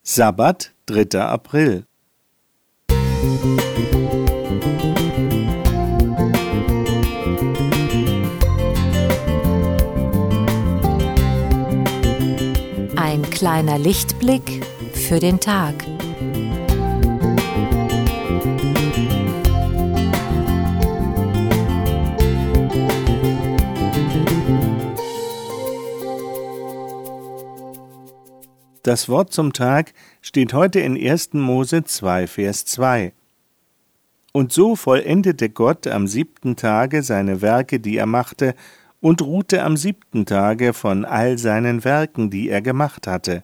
Sabbat, 3. April. Ein kleiner Lichtblick für den Tag. Das Wort zum Tag steht heute in 1. Mose 2, Vers 2. Und so vollendete Gott am 7. Tage seine Werke, die er machte, und ruhte am 7. Tage von all seinen Werken, die er gemacht hatte.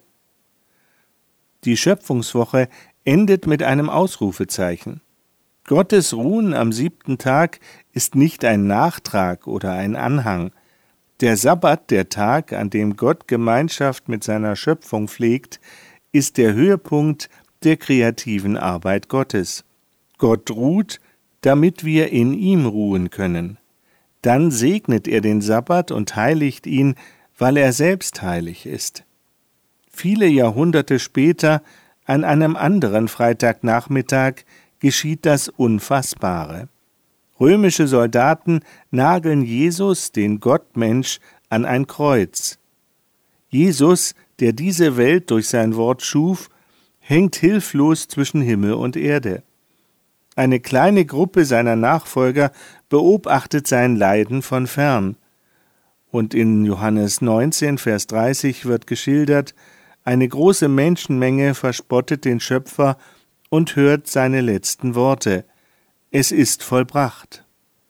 Die Schöpfungswoche endet mit einem Ausrufezeichen. Gottes Ruhen am 7. Tag ist nicht ein Nachtrag oder ein Anhang. Der Sabbat, der Tag, an dem Gott Gemeinschaft mit seiner Schöpfung pflegt, ist der Höhepunkt der kreativen Arbeit Gottes. Gott ruht, damit wir in ihm ruhen können. Dann segnet er den Sabbat und heiligt ihn, weil er selbst heilig ist. Viele Jahrhunderte später, an einem anderen Freitagnachmittag, geschieht das Unfassbare. Römische Soldaten nageln Jesus, den Gottmensch, an ein Kreuz. Jesus, der diese Welt durch sein Wort schuf, hängt hilflos zwischen Himmel und Erde. Eine kleine Gruppe seiner Nachfolger beobachtet sein Leiden von fern. Und in Johannes 19, Vers 30 wird geschildert, eine große Menschenmenge verspottet den Schöpfer und hört seine letzten Worte: Es ist vollbracht.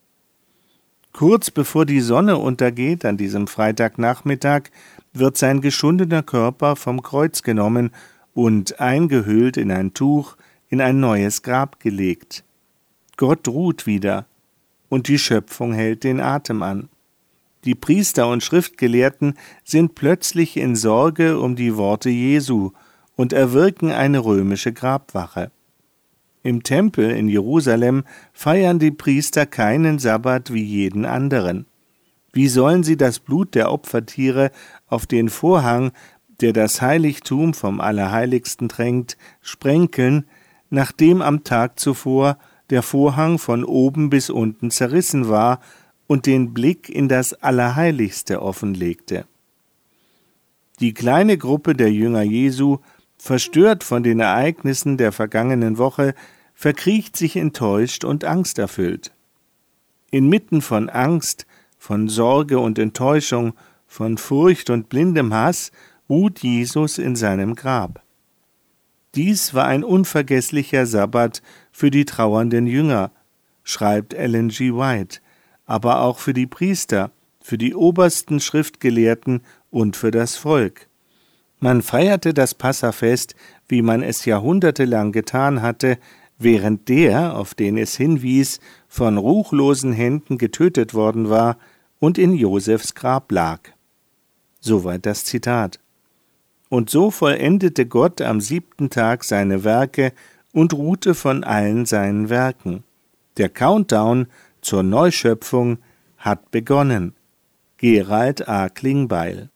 Kurz bevor die Sonne untergeht an diesem Freitagnachmittag, wird sein geschundener Körper vom Kreuz genommen und eingehüllt in ein Tuch in ein neues Grab gelegt. Gott ruht wieder, und die Schöpfung hält den Atem an. Die Priester und Schriftgelehrten sind plötzlich in Sorge um die Worte Jesu und erwirken eine römische Grabwache. Im Tempel in Jerusalem feiern die Priester keinen Sabbat wie jeden anderen. Wie sollen sie das Blut der Opfertiere auf den Vorhang, der das Heiligtum vom Allerheiligsten tränkt, sprenkeln, nachdem am Tag zuvor der Vorhang von oben bis unten zerrissen war und den Blick in das Allerheiligste offenlegte? Die kleine Gruppe der Jünger Jesu, verstört von den Ereignissen der vergangenen Woche, verkriecht sich enttäuscht und angsterfüllt. Inmitten von Angst, von Sorge und Enttäuschung, von Furcht und blindem Hass ruht Jesus in seinem Grab. Dies war ein unvergesslicher Sabbat für die trauernden Jünger, schreibt Ellen G. White, aber auch für die Priester, für die obersten Schriftgelehrten und für das Volk. Man feierte das Passafest, wie man es jahrhundertelang getan hatte, während der, auf den es hinwies, von ruchlosen Händen getötet worden war und in Josefs Grab lag. Soweit das Zitat. Und so vollendete Gott am 7. Tag seine Werke und ruhte von allen seinen Werken. Der Countdown zur Neuschöpfung hat begonnen. Gerald A. Klingbeil.